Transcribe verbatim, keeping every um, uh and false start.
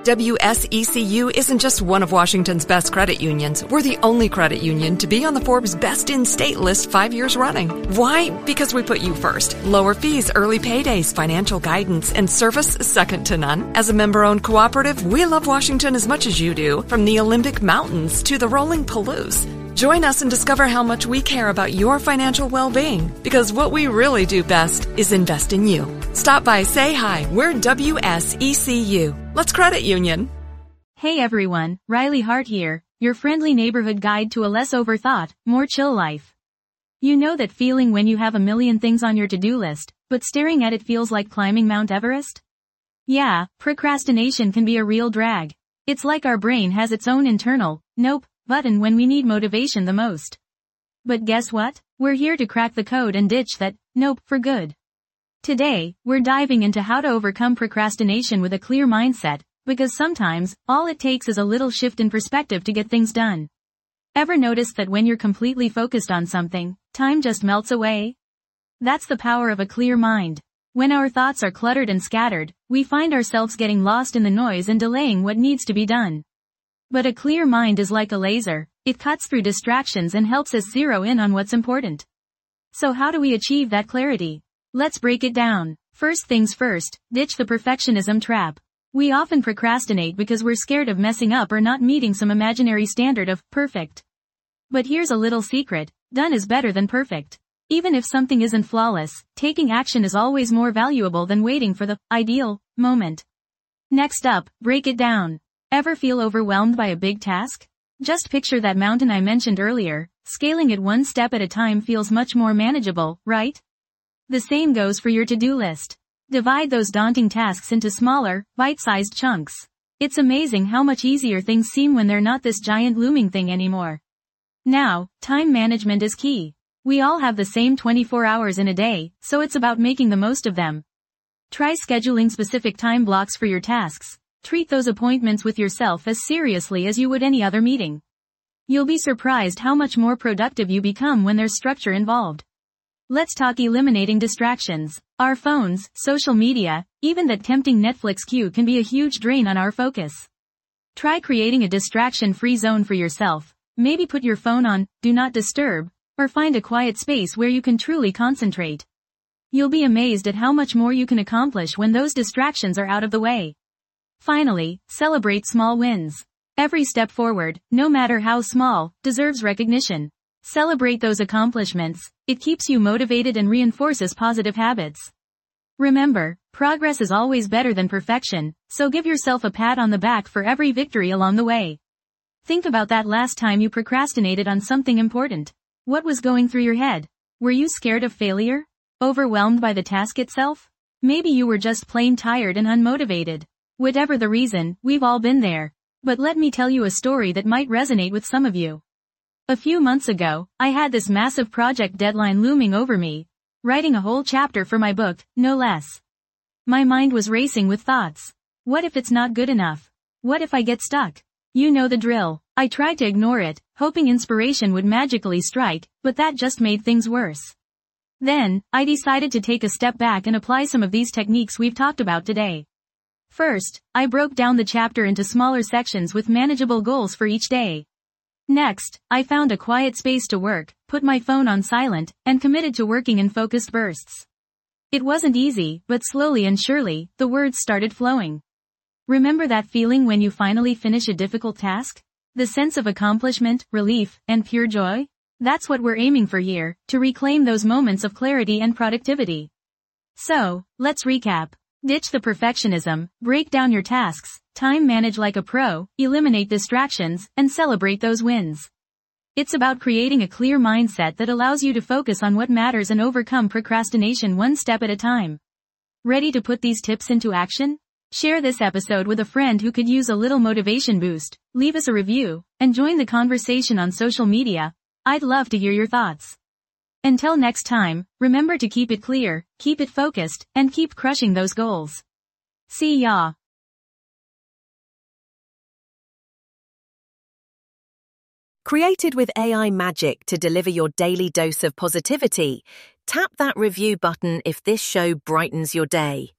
W S E C U isn't just one of Washington's best credit unions. We're the only credit union to be on the Forbes Best in State list five years running. Why? Because we put you first. Lower fees, early paydays, financial guidance, and service second to none. As a member-owned cooperative, we love Washington as much as you do, from the Olympic Mountains to the rolling Palouse. Join us and discover how much we care about your financial well-being, because what we really do best is invest in you. Stop by, say hi. We're W S E C U. Let's credit union. Hey everyone, Riley Hart here, your friendly neighborhood guide to a less overthought, more chill life. You know that feeling when you have a million things on your to-do list, but staring at it feels like climbing Mount Everest? Yeah, procrastination can be a real drag. It's like our brain has its own internal, nope, button when we need motivation the most. But guess what? We're here to crack the code and ditch that nope for good. Today, we're diving into how to overcome procrastination with a clear mindset, because sometimes, all it takes is a little shift in perspective to get things done. Ever noticed that when you're completely focused on something, time just melts away? That's the power of a clear mind. When our thoughts are cluttered and scattered, we find ourselves getting lost in the noise and delaying what needs to be done. But a clear mind is like a laser. It cuts through distractions and helps us zero in on what's important. So how do we achieve that clarity? Let's break it down. First things first, ditch the perfectionism trap. We often procrastinate because we're scared of messing up or not meeting some imaginary standard of perfect. But here's a little secret. Done is better than perfect. Even if something isn't flawless, taking action is always more valuable than waiting for the ideal moment. Next up, break it down. Ever feel overwhelmed by a big task? Just picture that mountain I mentioned earlier. Scaling it one step at a time feels much more manageable, right? The same goes for your to-do list. Divide those daunting tasks into smaller, bite-sized chunks. It's amazing how much easier things seem when they're not this giant looming thing anymore. Now, time management is key. We all have the same twenty-four hours in a day, so it's about making the most of them. Try scheduling specific time blocks for your tasks. Treat those appointments with yourself as seriously as you would any other meeting. You'll be surprised how much more productive you become when there's structure involved. Let's talk eliminating distractions. Our phones, social media, even that tempting Netflix queue can be a huge drain on our focus. Try creating a distraction-free zone for yourself. Maybe put your phone on Do Not Disturb, or find a quiet space where you can truly concentrate. You'll be amazed at how much more you can accomplish when those distractions are out of the way. Finally, celebrate small wins. Every step forward, no matter how small, deserves recognition. Celebrate those accomplishments. It keeps you motivated and reinforces positive habits. Remember, progress is always better than perfection, so give yourself a pat on the back for every victory along the way. Think about that last time you procrastinated on something important. What was going through your head? Were you scared of failure? Overwhelmed by the task itself? Maybe you were just plain tired and unmotivated. Whatever the reason, we've all been there. But let me tell you a story that might resonate with some of you. A few months ago, I had this massive project deadline looming over me, writing a whole chapter for my book, no less. My mind was racing with thoughts. What if it's not good enough? What if I get stuck? You know the drill. I tried to ignore it, hoping inspiration would magically strike, but that just made things worse. Then, I decided to take a step back and apply some of these techniques we've talked about today. First, I broke down the chapter into smaller sections with manageable goals for each day. Next, I found a quiet space to work, put my phone on silent, and committed to working in focused bursts. It wasn't easy, but slowly and surely, the words started flowing. Remember that feeling when you finally finish a difficult task? The sense of accomplishment, relief, and pure joy? That's what we're aiming for here, to reclaim those moments of clarity and productivity. So, let's recap. Ditch the perfectionism, break down your tasks, time manage like a pro, eliminate distractions, and celebrate those wins. It's about creating a clear mindset that allows you to focus on what matters and overcome procrastination one step at a time. Ready to put these tips into action? Share this episode with a friend who could use a little motivation boost, leave us a review, and join the conversation on social media. I'd love to hear your thoughts. Until next time, remember to keep it clear, keep it focused, and keep crushing those goals. See ya! Created with A I magic to deliver your daily dose of positivity, tap that review button if this show brightens your day.